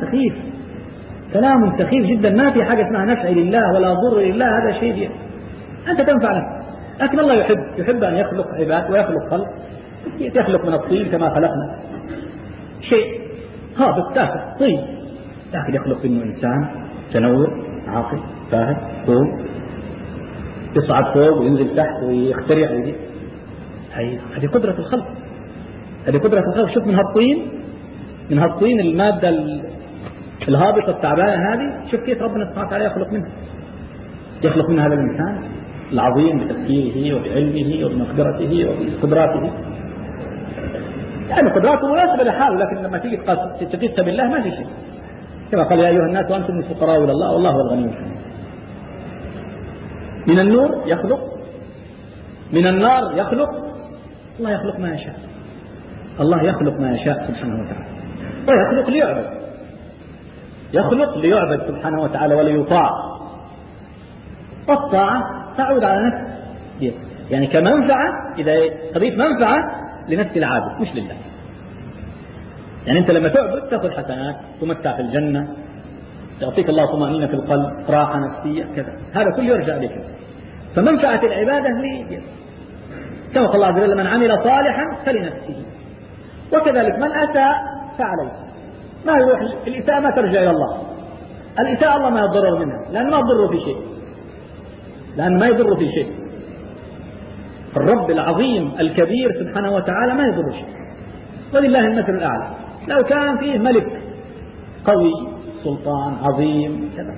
كلام سخيف جدا. ما في حاجة اسمها نفع لله ولا ضر لله، هذا شيء أنت تنفع نفسك. لكن الله يحب أن يخلق عباد ويخلق خلق، يخلق من الطين كما خلقنا شيء هابط تافه طين، لكن يخلق منه إنسان تنور عاقل فاهم قوم يصعد فوق وينزل تحت ويخترع هذه قدرة الخلق، هذه قدرة الخلق. شوف من هالطين المادة الهابطة التعبانة هذه، شوف كيف ربنا سبحانه وتعالى يخلق منها هذا الإنسان العظيم بتفكيره وبعلمه وبمقدرته وبقدراته. يعني قدراته مناسبة لحاله، لكن لما تيجي تقيسها بالله ما في شيء. كما قال يا أيها الناس وأنتم الفقراء إلى الله والله هو الغني الحميد. من النور يخلق، من النار يخلق، الله يخلق ما يشاء. الله يخلق ما يشاء سبحانه وتعالى، ويخلق ليعبد، يخلق ليعبد سبحانه وتعالى وليطاع، والطاعة تعود على نفسه، يعني كمنفعة، إذا تضيف منفعة لنفس العابد مش لله. يعني أنت لما تعبد تأخذ حسنات، تمتع في الجنة، يعطيك الله طمأنينة في القلب، راحة نفسية كذا، هذا كله يرجع لك. فمنفعة العبادة لي، كما قال الله عز وجل من عمل صالحا فلنفسه، وكذلك من أساء فعليه. ما يروح الإساءة ما ترجع إلى الله، الإساءة الله ما يضرر منها، لأنه ما يضر في شيء، لأنه ما يضر في شيء. الرب العظيم الكبير سبحانه وتعالى ما يضر شيء، ولله المثل الأعلى. لو كان فيه ملك قوي سلطان عظيم كذا،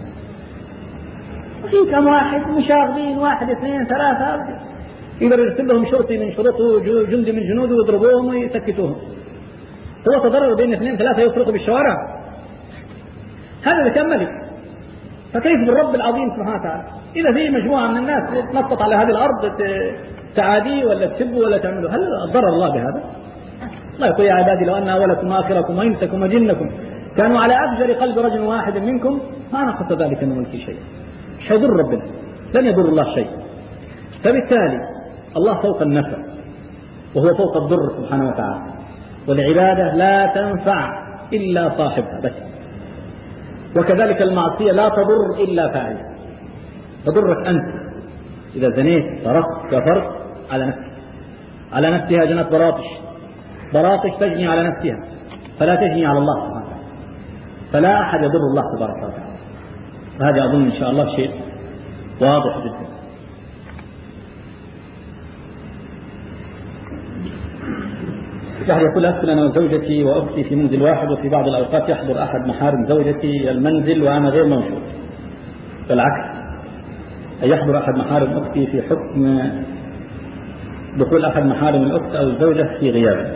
وفي كم واحد مشاغبين، 1 2 3 يقدر يرسل لهم شرطي من شرطه، جندي من جنوده، ويضربوهم ويسكتوهم. هو تضرر بين 2 3 يفرقوا بالشوارع، هذا إذا كان ملك. فكيف بالرب العظيم سبحانه وتعالى؟ إذا في مجموعة من الناس تنطط على هذه الأرض تعاديه ولا تسبه ولا تعمله، هل ضرر الله بهذا؟ الله يقول يا عبادي لو أن أولكم وآخركم وإنسكم وجنكم كانوا على أفجر قلب رجل واحد منكم ما نقص ذلك من ملك شيء. مش يضر ربنا، لن يضر الله شيء. فبالتالي الله فوق النفع وهو فوق الضر سبحانه وتعالى، والعبادة لا تنفع إلا صاحبها بس، وكذلك المعصية لا تضر إلا فاعلها. تضرك أنت إذا زنيت، سرقت، كفرت، على نفسك، على نفسها جنت براطش تجني على نفسها، فلا تجني على الله سبحانه وتعالى. فلا أحد يضر الله تبارك وتعالى. وهذا أظن إن شاء الله شيء واضح جدا. يقول أسكن أنا وزوجتي وأختي في منزل واحد، وفي بعض الأوقات يحضر أحد محارم زوجتي المنزل وأنا غير موجود، بالعكس أن يحضر أحد محارم أختي في حكم دخول أحد محارم الأخت أو الزوجة في غيابه.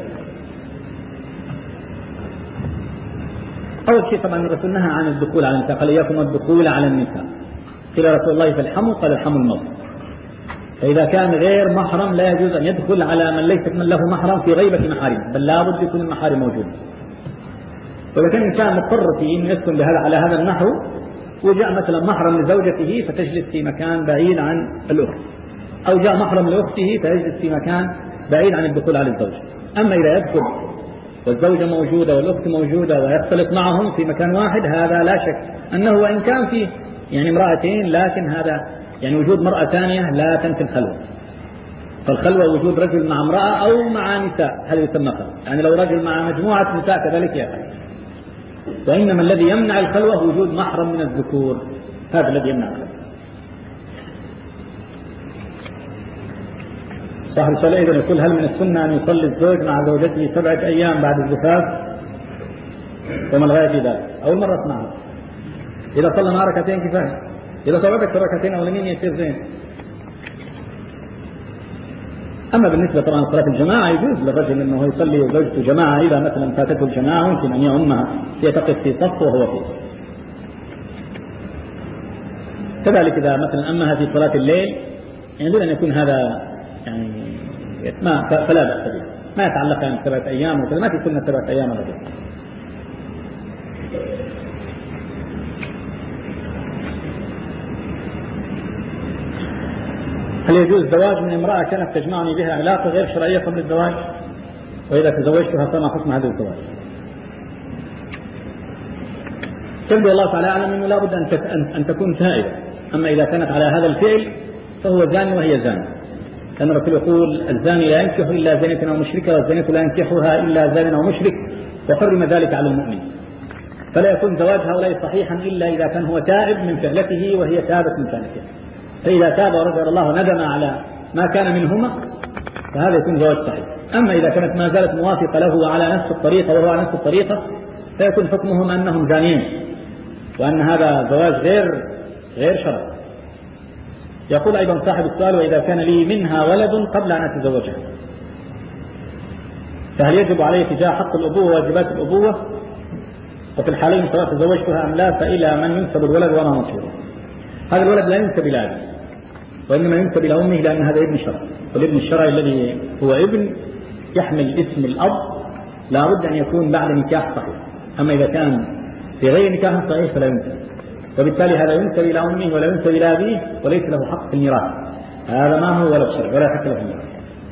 أول شيء طبعا الرسول نهى عن الدخول على النساء، قال إياكم الدخول على النساء. قيل رسول الله فالحموا، قال الحموا الموت. فإذا كان غير محرم لا يجوز أن يدخل على من ليس من له محرم في غيبة محارمه، بل لا بد يكون المحارم موجود. وإذا كان الإنسان مضطر في أن يسكن بهذا على هذا النحو، وجاء مثلا محرم لزوجته فتجلس في مكان بعيد عن الأخت، أو جاء محرم لأخته فيجلس في مكان بعيد عن الدخول على الزوج. أما إذا يدخل والزوجة موجودة والأخت موجودة ويختلط معهم في مكان واحد، هذا لا شك أنه وإن كان فيه يعني امرأتين، لكن هذا يعني وجود مرأة ثانية لا تنفي الخلوة. فالخلوة وجود رجل مع امرأة أو مع نساء، هذا يسمى خلوة. يعني لو رجل مع مجموعة نساء كذلك يفعل. وإنما الذي يمنع الخلوة وجود محرم من الذكور، هذا الذي يمنع الخلوة. صاحب السؤال أيضا يقول هل من السنة أن يصلي الزوج مع زوجته 7 أيام بعد الزفاف؟ وما الغاية في ذلك؟ أول مرة أسمعها. إذا صلى مع ركعتين كفاية، إذا طلبت ركعتين أولين يصير زين. أما بالنسبة طبعا صلاة الجماعة يجوز للرجل أنه يصلي وزوجته جماعة، إذا مثلا فاتته الجماعة ممكن أن يعمها، هي تقف في صف وهو فيه. كذلك إذا مثلا أمها في صلاة الليل، يعني دون أن يكون هذا يعني فلا بأس به، ما يتعلق يعني 7 أيام وكذا، ما في سنة 7 أيام ولا كذا. هل يجوز الزواج من امرأة كانت تجمعني بها علاقة غير شرعية قبل الزواج، وإذا تزوجتها فما حكم هذا الزواج؟ تبدو الله تعالى أعلم أنه لا بد أن تكون تائبة. أما إذا كانت على هذا الفعل فهو زاني وهي زاني، كان الرسول يقول الزاني لا ينكح إلا زانية أو مشركة، والزانية لا ينكحها إلا زان أو مشرك، وحرم ذلك على المؤمن. فلا يكون زواج هؤلاء صحيحا إلا إذا كان هو تائب من فعلته وهي تابت من فعلته. فإذا تاب ورجع الله وندم على ما كان منهما فهذا يكون زواج صحيح. أما إذا كانت ما زالت موافقة له على نفس الطريقة وهو على نفس الطريقة فيكون حكمهم أنهم زانين وأن هذا زواج غير شرعي. يقول أيضا صاحب السؤال: وإذا كان لي منها ولد قبل أن أتزوجها فهل يجب علي تجاه حق الأبوة وواجبات الأبوة؟ وفي الحالين سواء تزوجتها أم لا فإلى من ينسب الولد وما مصيره؟ هذا الولد لا ينسب إلى أبيه وإنما ينسب إلى أمه، لأن هذا ابن شرعي، والابن الشرعي الذي هو ابن يحمل اسم الأب لا بد أن يكون بعد نكاح صحيح. أما إذا كان في غير نكاح صحيح فلا ينسب، وبالتالي هذا ينسب إلى أمه ولا ينسب إلى أبيه وليس له حق في الميراث. هذا ما هو ولد شرعي ولا حق له في الميراث.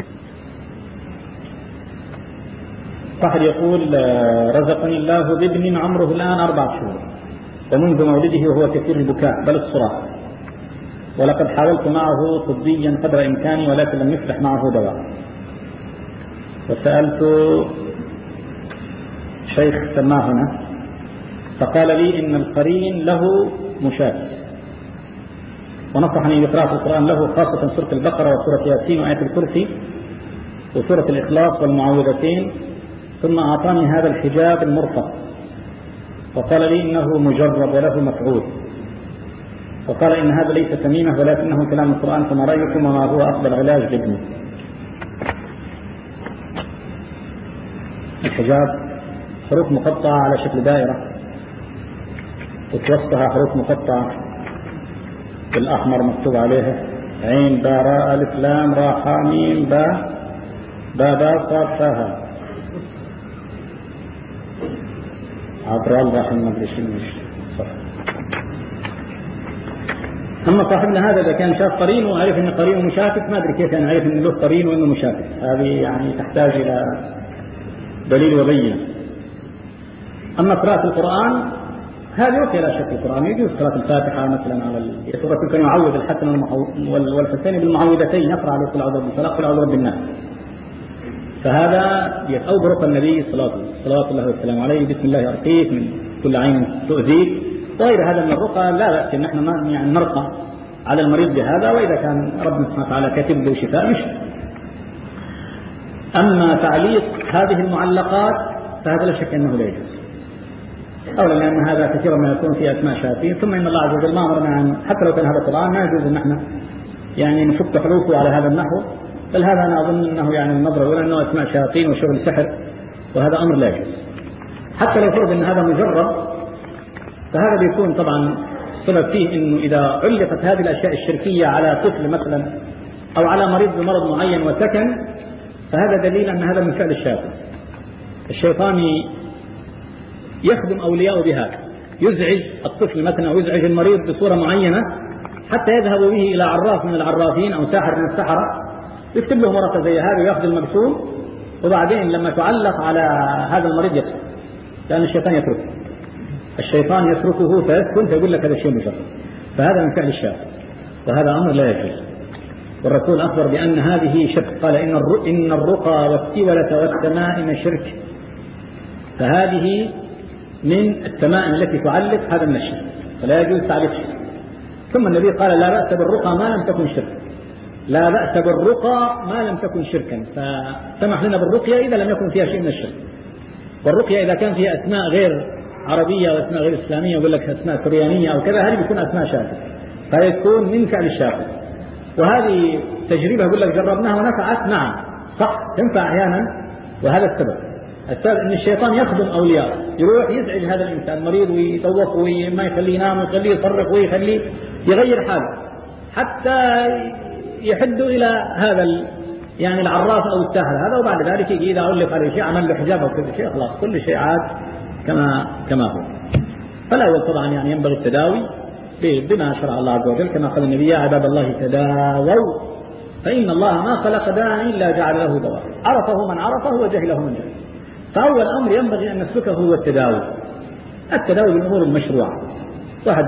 واحد يقول: رزقني الله بابن عمره الآن 4 شهور ومنذ مولده وهو كثير البكاء بل الصراخ، ولقد حاولت معه طبيا قدر إمكاني ولكن لم يفلح معه دواء. وسألت شيخ سماه هنا فقال لي إن القرين له مشاكل، ونصحني بقراءة القرآن له خاصة سورة البقرة وسورة ياسين وآية الكرسي وسورة الإخلاص والمعوذتين، ثم أعطاني هذا الحجاب المرفق وقال لي إنه مجرب وله مفعول، وقال إن هذا ليس تميمة ولكنه كلام القرآن، فما رأيكم وما هو أفضل علاج لابني؟ الحجاب حروف مقطعة على شكل دائرة وتوسطها حروف مقطعة بالأحمر مكتوب عليها عين باء راء ألف لام راء حاء ميم باء باء صاد فاء عبر الله راح ما ادري شو صح. اما صاحبنا هذا اذا كان شاف قرين وعرف ان قرينه مشاكك، ما ادري كيف انا عرف ان له قرين وانه مشاكك، هذه يعني تحتاج الى دليل وبينه. اما قراءة القرآن هذه اوكي لا شك، القرآن يجوز قراءة الفاتحة مثلا على الرسول كان يعوذ الحسن والحسين بالمعوذتين، يقرأ عليه قل اعوذ بالفلق قل اعوذ بالناس، فهذا أو برقى النبي صلوات الله وسلامه عليه بسم الله أرقيك من كل عين تؤذيك وغير هذا من الرقى. لا بأس ان احنا يعني نرقى على المريض بهذا، وإذا كان ربنا سبحانه وتعالى كاتب له شفاء مش. أما تعليق هذه المعلقات فهذا لا شك أنه لا يجوز، أولا لأن هذا كثيرا ما يكون في أسماء شافين، ثم إن الله عز وجل ما أمرنا عن حتى لو كان هذا القرآن ما يجوز أن احنا يعني نفك حروفه على هذا النحو، بل هذا أنا أظن أنه يعني النظرة الأولى أنه أسماء شياطين وشغل سحر، وهذا أمر لا يجوز. حتى لو فرض أن هذا مجرد فهذا بيكون طبعا سبب فيه أنه إذا علقت هذه الأشياء الشركية على طفل مثلا أو على مريض بمرض معين وسكن، فهذا دليل أن هذا من فعل الشيطان. الشيطان يخدم أولياءه بهذا، يزعج الطفل مثلا أو يزعج المريض بصورة معينة حتى يذهب به إلى عراف من العرافين أو ساحر من السحرة، يكتب له ورقة زي هذه ويأخذ المرسوم، وبعدين لما تعلق على هذا المريض يكتب، لأن الشيطان يتركه فيسكن فيقول لك هذا الشيء مجرد، فهذا من فعل الشيطان وهذا أمر لا يجوز. والرسول أخبر بأن هذه شرك، قال إن الرقى والتولة والتمائم شرك، فهذه من التمائم التي تعلق هذا من الشرك فلا يجوز تعليق شرك. ثم النبي قال لا بأس بالرقى ما لم تكن شرك، لا بأس بالرقى ما لم تكن شركا، فسمح لنا بالرقية إذا لم يكن فيها شيء من الشرك. والرقية إذا كان فيها أسماء غير عربية وأسماء غير إسلامية يقول لك أسماء سريانية أو كذا، هذه بتكون أسماء شاذة، فهي تكون من فعل الشافع. وهذه تجربة يقول لك جربناها ونفعت، نعم صح تنفع أحيانا، وهذا السبب أن الشيطان يخدم أولياء، يروح يزعج هذا الإنسان المريض ويطوق وما يخليه ينام ويخليه يصرخ ويخليه يغير حاله حتى يحد إلى هذا يعني العراف أو الساحر هذا، وبعد ذلك يجي إذا علق عليه شيء عمل له حجاب أو كل شيء خلاص كل شيء عاد كما هو. فالأول طبعا يعني ينبغي التداوي بما شرع الله عز وجل، كما قال النبي يا عباد الله تداووا فإن الله ما خلق داء إلا جعل له دواء، عرفه من عرفه وجهله من جهله. فأول أمر ينبغي أن نسلكه هو التداوي بالأمور المشروعة. واحد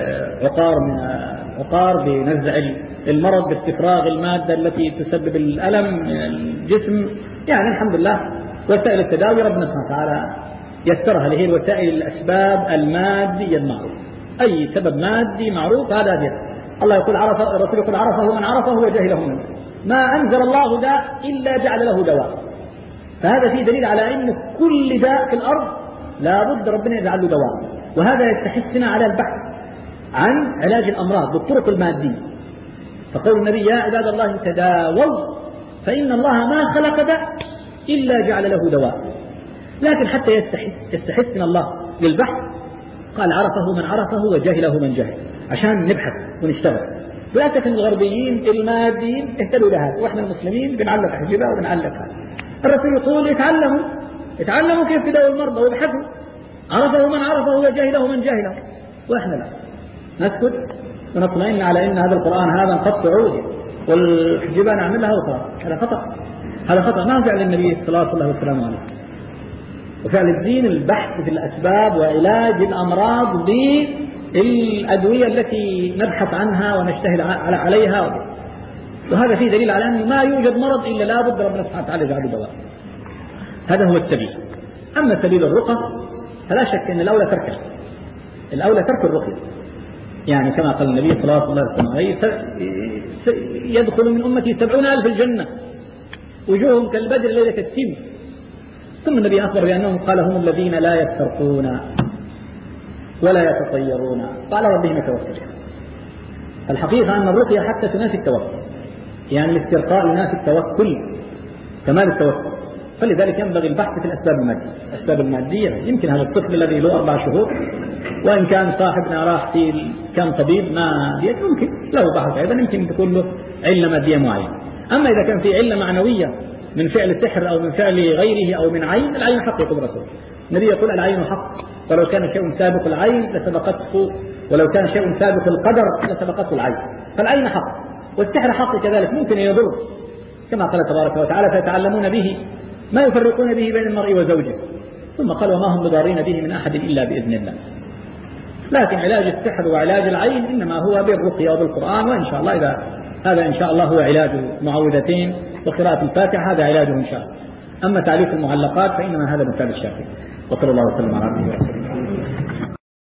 عقار بنزع المرض باستفراغ المادة التي تسبب الألم من الجسم، يعني الحمد لله وسائل التداوي ربنا سبحانه وتعالى يسرها، اللي هي الوسائل الأسباب المادية المعروف، أي سبب مادي معروف هذا دين. الله يقول الرسول يقول عرفه من عرفه وجهله منه، ما أنزل الله داء إلا جعل له دواء. فهذا فيه دليل على أن كل داء في الأرض لا بد ربنا يجعل له دواء، وهذا يستحثنا على البحث عن علاج الأمراض بالطرق المادية. فقول النبي يا عباد الله تداووا فإن الله ما خلق داء إلا جعل له دواء. لكن حتى يستحثنا الله للبحث قال عرفه من عرفه وجهله من جهل، عشان نبحث ونشتغل. ولا تكن الغربيين الماديين اهتدوا لهذا، واحنا المسلمين بنعلق أحجبة وبنعلق هذا. الرسول يقول يتعلموا كيف تداووا المرضى وابحثوا، عرفه من عرفه وجهله من جهله. واحنا لا نسكت ونطمئن على ان هذا القرآن هذا نقطع عودي والحجبة نعملها وخلاص. هذا خطأ ما هو فعل النبي صلى الله عليه وسلم. وفعل الدين البحث في الأسباب وعلاج الأمراض بالأدوية التي نبحث عنها ونجتهد عليها. وهذا فيه دليل على أن ما يوجد مرض إلا لا بد ربنا سبحانه وتعالى يجعله دواء. هذا هو السبيل. أما سبيل الرقى فلا شك أن الأولى ترك الرقية، يعني كما قال النبي صلى الله عليه وسلم يدخل من أمتي 70,000 الجنة وجوههم كالبدر ليلة التين. ثم النبي أخبر بأنهم قال هم الذين لا يسترقون ولا يتطيرون وعلى ربهم يتوكلون. الحقيقة أن الرقية حتى تنافي التوكل، يعني الاسترقاء ينافي التوكل كمال التوكل. فلذلك ينبغي البحث في الأسباب المادية. يمكن هذا الطفل الذي له 4 شهور وإن كان صاحبنا راح في كان طبيب ما ممكن له بحث أيضا، يمكن تكون له علة مادية معينة. أما إذا كان في علة معنوية من فعل السحر أو من فعل غيره أو من عين، العين حق قدرته. النبي يقول العين حق، ولو كان شيء سابق العين لسبقته، ولو كان شيء سابق القدر لسبقته العين. فالعين حق والسحر حق كذلك، ممكن يضر كما قال تبارك وتعالى فيتعلمون به ما يفرقون به بين المرء وزوجه. ثم قال وما هم بضارين به من أحد إلا بإذن الله. لكن علاج السحر وعلاج العين إنما هو بالرقية وبالقرآن، وإن شاء الله هذا إن شاء الله هو علاج معوذتين وقراءة الفاتحة، هذا علاجه إن شاء الله. أما تعليق المعلقات فإنما هذا من باب الشافعي. وصلى الله وسلم على عبده ورسوله.